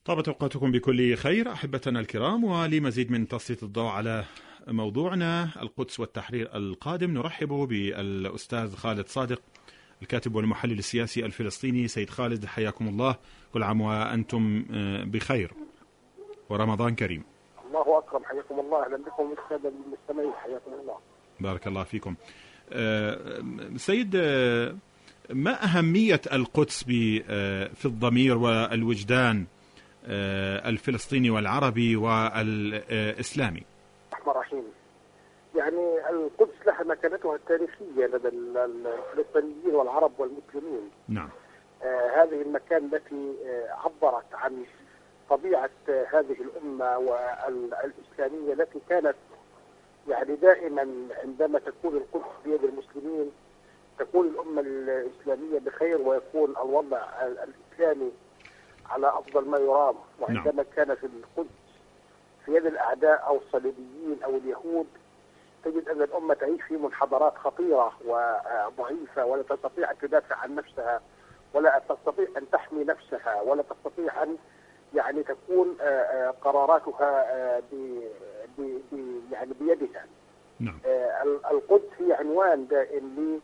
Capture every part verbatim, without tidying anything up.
طابت أوقاتكم بكل خير أحبتنا الكرام، ولمزيد من تسليط الضوء على موضوعنا القدس والتحرير القادم نرحب بالأستاذ خالد صادق الكاتب والمحلل السياسي الفلسطيني. سيد خالد حياكم الله، كل عام وأنتم بخير ورمضان كريم. الله أكرم، حياكم الله. أهلا بكم السادة المستمعين، حياكم الله. بارك الله فيكم. سيد، ما أهمية القدس في الضمير والوجدان الفلسطيني والعربي والإسلامي؟ الرحمن الرحيم. يعني القدس لها مكانتها التاريخية لدى الفلسطينيين والعرب والمسلمين. نعم. آه هذه المكان التي آه عبرت عن طبيعة آه هذه الأمة والإسلامية التي كانت يعني دائما عندما تكون القدس بيد المسلمين تكون الأمة الإسلامية بخير ويكون الوضع الإسلامي على أفضل ما يرام. وعندما نعم. كانت القدس في يد الأعداء أو الصليبيين أو اليهود تجد أن الأمة تعيش في منحدرات خطيرة وضعيفة، ولا تستطيع أن تدافع عن نفسها، ولا تستطيع أن تحمي نفسها، ولا تستطيع أن يعني تكون قراراتها ب يعني بيدها. نعم. القدس هي عنوان دائم ل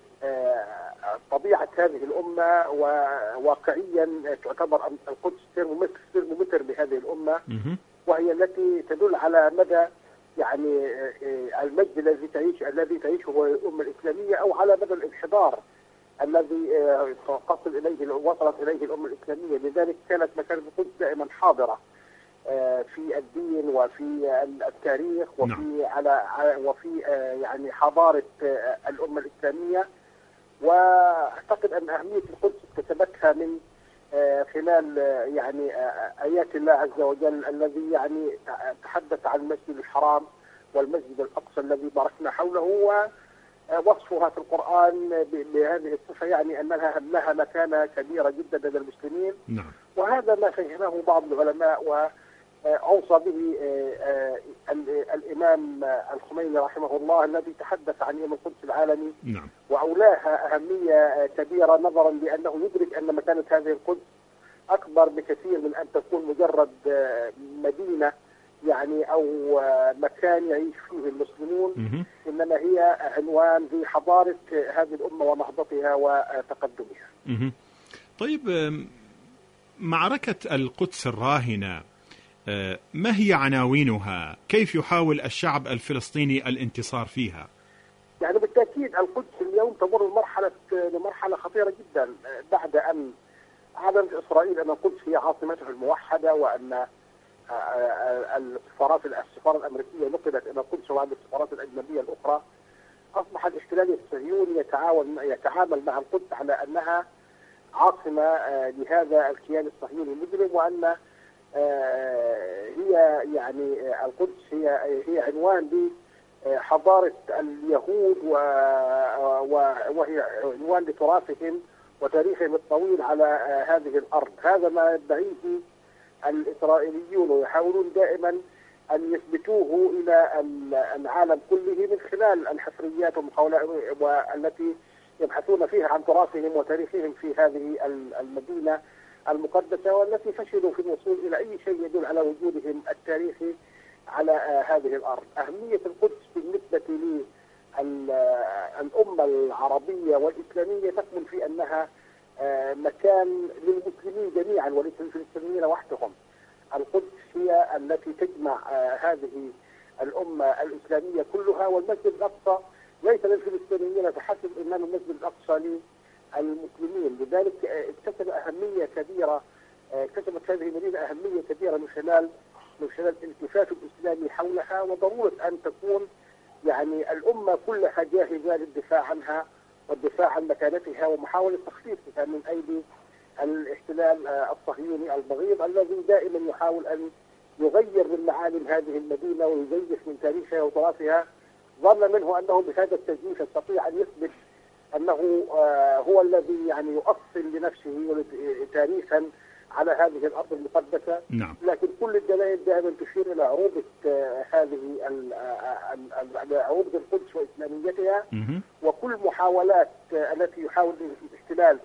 طبيعة هذه الأمة، وواقعيا تعتبر القدس ترمومتر لهذه الأمة، وهي التي تدل على مدى يعني المجد الذي تعيش الذي تعيشه الأمة الإسلامية، أو على مدى الانحدار الذي تصل إليه وصلت إليه الأمة الإسلامية. لذلك كانت مكانة القدس دائما حاضرة في الدين وفي التاريخ وفي نعم. على وفي يعني حضارة الأمة الإسلامية. واعتقد ان اهميه القدس اكتسبتها من خلال يعني ايات الله عز وجل الذي يعني تحدث عن المسجد الحرام والمسجد الاقصى الذي باركنا حوله، ووصفها في القران بهذه الصفه يعني ان لها لها مكانه كبيره جدا لدى المسلمين. نعم. وهذا ما فهمه بعض العلماء و أوصى به الإمام الخميني رحمه الله الذي تحدث عن يوم القدس العالمي. نعم. وأولاها أهمية كبيرة نظرا لأنه يدرك أن مكانة هذه القدس أكبر بكثير من أن تكون مجرد مدينة يعني أو مكان يعيش فيه المسلمون، م- إنما هي عنوان لحضارة هذه الأمة ونهضتها وتقدمها. م- طيب، معركة القدس الراهنة ما هي عناوينها؟ كيف يحاول الشعب الفلسطيني الانتصار فيها؟ يعني بالتأكيد القدس اليوم تمر مرحلة لمرحلة خطيرة جدا بعد أن أعلنت إسرائيل أن القدس هي عاصمتها الموحدة، وأن السفارات السفارة الأمريكية نقلت إلى القدس وعند السفارات الأجنبية الأخرى. أصبح الاحتلال الصهيوني يتعاون يتعامل مع القدس على أنها عاصمة لهذا الكيان الصهيوني المجرم، وأن هي يعني القدس هي هي عنوان لحضارة اليهود، وهي عنوان لتراثهم وتاريخهم الطويل على هذه الأرض. هذا ما يدعيه الإسرائيليون، ويحاولون دائما أن يثبتوه إلى العالم كله من خلال الحفريات والتي يبحثون فيها عن تراثهم وتاريخهم في هذه المدينة المقدسة، والتي فشلوا في الوصول إلى أي شيء يدل على وجودهم التاريخي على هذه الأرض. أهمية القدس بالنسبة للأمة العربية والإسلامية تكمن في أنها مكان للمسلمين جميعا وليس للفلسطينيين وحدهم. القدس هي التي تجمع هذه الأمة الإسلامية كلها، والمسجد الأقصى ليس للفلسطينيين فحسب، إنما المسجد الأقصى المسلمين. لذلك اكتسب أهمية كبيرة اكتسبت هذه المدينة أهمية كبيرة من خلال من خلال الالتفاف الإسلامي حولها، وضرورة أن تكون يعني الأمة كلها جاهزة للدفاع عنها والدفاع عن مكانتها ومحاولة تخفيفها من أيدي الاحتلال الصهيوني البغيض الذي دائما يحاول أن يغير من معالم هذه المدينة ويزيف من تاريخها وتراثها، ظن منه أنه بهذا التزييف يستطيع أن يثبت أنه هو الذي يعني يؤصل لنفسه تاريخا على هذه الأرض المقدسة. نعم. لكن كل الدلائل دائما تشير إلى عروبة هذه عروبة القدس وإسلاميتها، وكل محاولات التي يحاول الاحتلال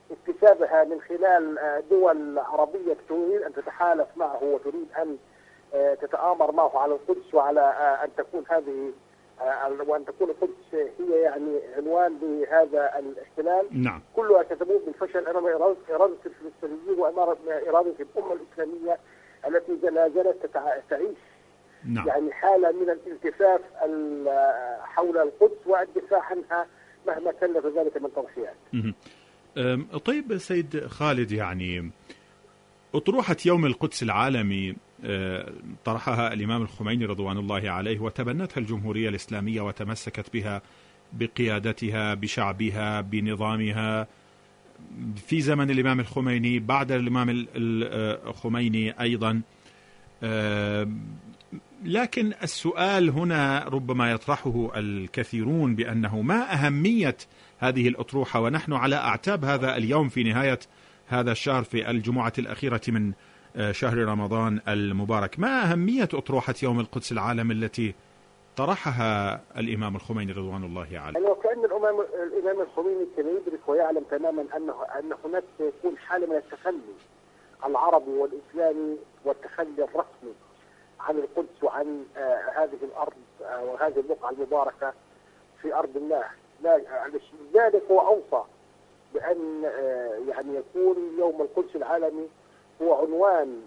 اكتسابها من خلال دول عربية تريد أن تتحالف معه وتريد أن تتآمر معه على القدس، وعلى أن تكون هذه وأن تكون القدس هي يعني عنوان لهذا الاحتلال. نعم. كلها كتبوه بالفشل أمام إرادة الفلسطينيين وأمام إرادة الأمة الإسلامية التي لا زالت تعيش نعم. يعني حالة من الالتفاف حول القدس والدفاع عنها مهما كلف ذلك من تضحيات. طيب سيد خالد، يعني أطروحة يوم القدس العالمي طرحها الإمام الخميني رضوان الله عليه، وتبنتها الجمهورية الإسلامية وتمسكت بها بقيادتها بشعبها بنظامها في زمن الإمام الخميني، بعد الإمام الخميني أيضا. لكن السؤال هنا ربما يطرحه الكثيرون بأنه ما أهمية هذه الأطروحة ونحن على أعتاب هذا اليوم في نهاية هذا الشهر في الجمعة الأخيرة من شهر رمضان المبارك؟ ما أهمية أطروحة يوم القدس العالمي التي طرحها الإمام الخميني رضوان الله عليه؟ يعني وكأن الإمام الإمام الخميني كان يدرك ويعلم تماما أنه أن هناك سيكون حالة من التخلي العربي والإسلامي والتخلي الرسمي عن القدس وعن آه هذه الأرض آه وهذه البقعة المباركة في أرض الله. لذلك هو أوصى بأن آه يعني يكون يوم القدس العالمي هو عنوان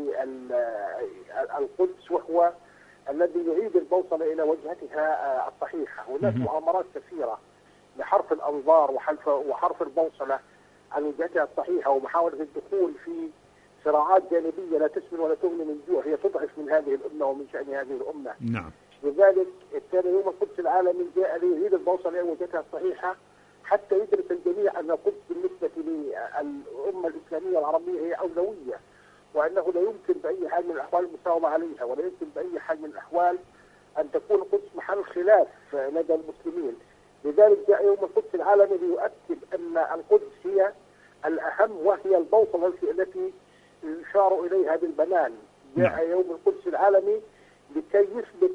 للقدس، وهو الذي يعيد البوصلة إلى وجهتها الصحيحة. هناك مؤامرات كثيرة لحرف الأنظار وحرف وحرف البوصلة عن وجهتها الصحيحة، ومحاولة الدخول في صراعات جانبية لا تسمن ولا تغني من جوع، هي تضعف من هذه الأمة ومن شأن هذه الأمة. نعم. لذلك كان يوم القدس العالمي جاء ليعيد البوصلة إلى وجهتها الصحيحة، حتى يدرك الجميع أن القدس بالنسبة للأمة الإسلامية العربية هي أولوية، وأنه لا يمكن بأي حال من الأحوال المساومة عليها، ولا يمكن بأي حال من الأحوال أن تكون القدس محل خلاف لدى المسلمين. لذلك جاء يوم القدس العالمي ليؤكد أن القدس هي الأهم وهي البوصلة التي يشار إليها بالبنان. جاء يوم القدس العالمي لكي يثبت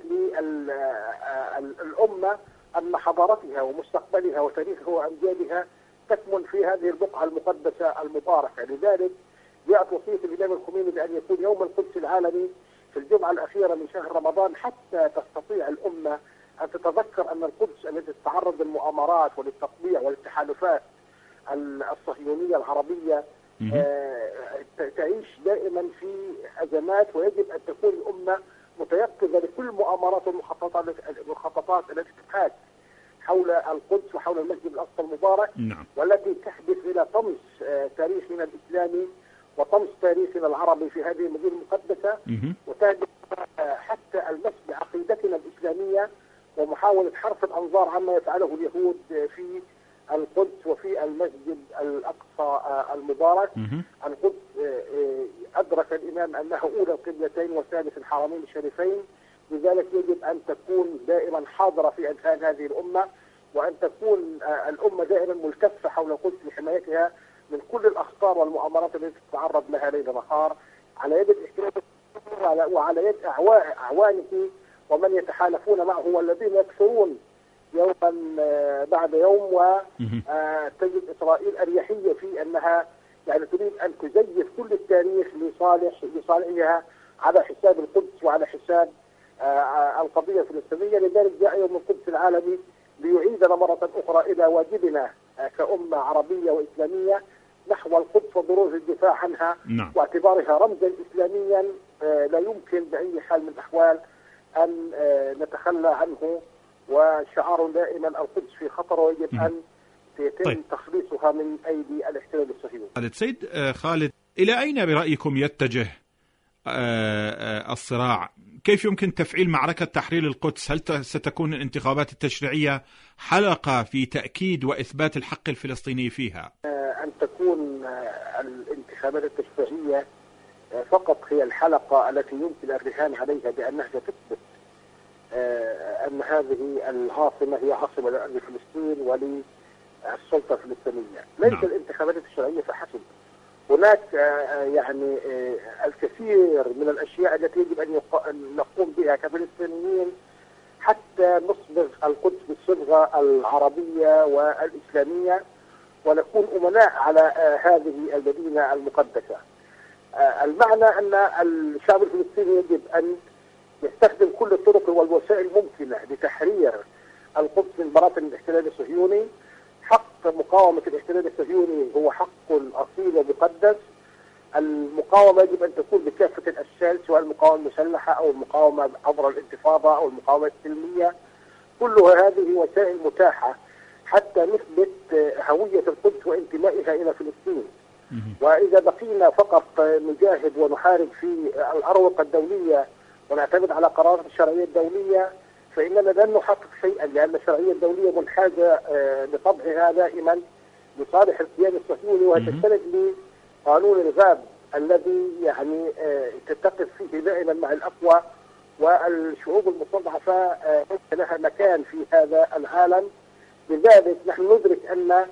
للأمة أن حضارتها ومستقبلها وتاريخها وأمجادها تكمن في هذه البقعة المقدسة المباركة. لذلك جاءت وصية الإمام الخميني بأن يكون يوم القدس العالمي في الجمعة الأخيرة من شهر رمضان، حتى تستطيع الأمة أن تتذكر أن القدس التي تتعرض للمؤامرات وللتطبيع وللتحالفات الصهيونية العربية آه تعيش دائما في أزمات، ويجب أن تكون الأمة متيقظة لكل المؤامرات والمخططات التي تحاك حول القدس وحول المسجد الأقصى المبارك. نعم. والتي تحدث إلى طمس آه تاريخنا الإسلامي وطمس تاريخنا العربي في هذه المدينة المقدسة، وتهدف آه حتى المس بعقيدتنا الإسلامية ومحاولة حرف الأنظار عما يفعله اليهود آه في القدس وفي المسجد الأقصى المبارك. القدس أدرك الإمام أنها أولى القبلتين وثالث الحرمين الشريفين، لذلك يجب أن تكون دائما حاضرة في أذهان هذه الأمة، وأن تكون الأمة دائما ملتفة حول القدس لحمايتها من كل الأخطار والمؤامرات التي تتعرض لها ليل نهار على يد الاحتلال وعلى يد أعوانه ومن يتحالفون معه والذين يكثرون يوما بعد يوم. وتجد إسرائيل أريحية في أنها يعني تريد أن تزيف كل التاريخ لصالح لصالحها على حساب القدس وعلى حساب القضية الفلسطينية. لذلك جاء يوم القدس العالمي ليعيدنا مرة أخرى إلى واجبنا كأمة عربية وإسلامية نحو القدس وضرورة الدفاع عنها. نعم. واعتبارها رمزا إسلاميا لا يمكن بأي حال من الأحوال أن نتخلى عنه، وشعار دائما القدس في خطر ويجب م. أن يتم طيب. تخليصها من أيدي الاحتلال الصهيوني. خالد سيد خالد، إلى أين برأيكم يتجه الصراع؟ كيف يمكن تفعيل معركة تحرير القدس؟ هل ستكون الانتخابات التشريعية حلقة في تأكيد وإثبات الحق الفلسطيني فيها؟ أن تكون الانتخابات التشريعية فقط هي الحلقة التي يمكن الرهان عليها بأنها تثبت أن هذه العاصمة هي عاصمة لفلسطين وللسلطة الفلسطينية. ليس نعم. الانتخابات الشرعية فحسب، هناك يعني الكثير من الأشياء التي يجب أن نقوم بها كفلسطينيين حتى نصبغ القدس بالصبغة العربية والإسلامية. ونكون أمناء على هذه المدينة المقدسة. المعنى أن الشعب الفلسطيني يجب أن يستخدم كل الطرق والوسائل الممكنة لتحرير القدس من براثن الاحتلال الصهيوني. حق مقاومة الاحتلال الصهيوني هو حق أصيل ومقدس. المقاومة يجب أن تكون بكافة الأشكال، سواء المقاومة المسلحة أو المقاومة عبر الانتفاضة أو المقاومة السلمية، كلها هذه وسائل متاحة حتى نثبت هوية القدس وانتمائها إلى فلسطين. وإذا بقينا فقط نجاهد ونحارب في الأروقة الدولية ونعتمد على قرارات الشرعية الدولية فإننا لن نحقق شيئا، لأن الشرعية الدولية منحازة بطبعها دائما لصالح الكيان الصهيوني، وتستند لقانون الغاب الذي يعني تتقف فيه دائما مع الأقوى، والشعوب المستضعفة ليس لها مكان في هذا العالم. لذلك نحن ندرك أن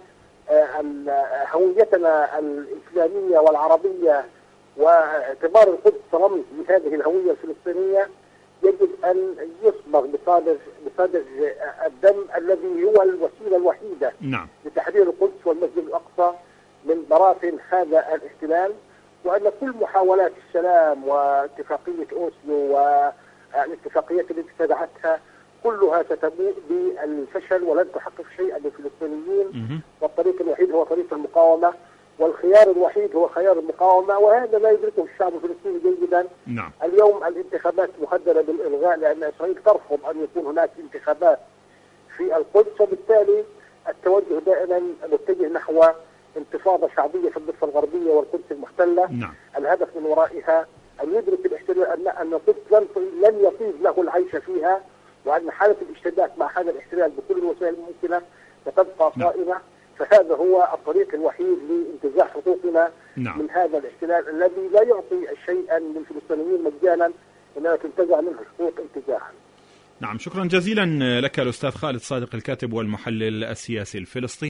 هويتنا الإسلامية والعربية واعتبار القدس رمز لهذه الهوية الفلسطينية يجب أن يصبغ بصادر بصادر الدم الذي هو الوسيلة الوحيدة نعم. لتحرير القدس والمسجد الأقصى من براثن هذا الاحتلال، وأن كل محاولات السلام واتفاقية أوسلو والاتفاقيات التي ابتدعتها كلها ستبوء بالفشل ولن تحقق شيئا للفلسطينيين، والطريق الوحيد هو طريق المقاومة، والخيار الوحيد هو خيار المقاومة، وهذا لا يدركه الشعب الفلسطيني جيدا. نعم. اليوم الانتخابات مهددة بالإلغاء لأن إسرائيل ترفض أن يكون هناك انتخابات في القدس، وبالتالي التوجه دائما متجه نحو انتفاضة شعبية في الضفة الغربية والقدس المحتلة. نعم. الهدف من ورائها أن يدرك الاحتلال أن أن القدس لن يطيب له العيش فيها، وأن حالة الاشتباك مع هذا الاحتلال بكل الوسائل الممكنة ستبقى قائمة. فهذا هو الطريق الوحيد لانتزاع حقوقنا نعم. من هذا الاحتلال الذي لا يعطي شيئا للفلسطينيين مجانا، إنما تنتزع منه حقوق انتزاعا. نعم، شكرا جزيلا لك الأستاذ خالد صادق، الكاتب والمحلل السياسي الفلسطيني.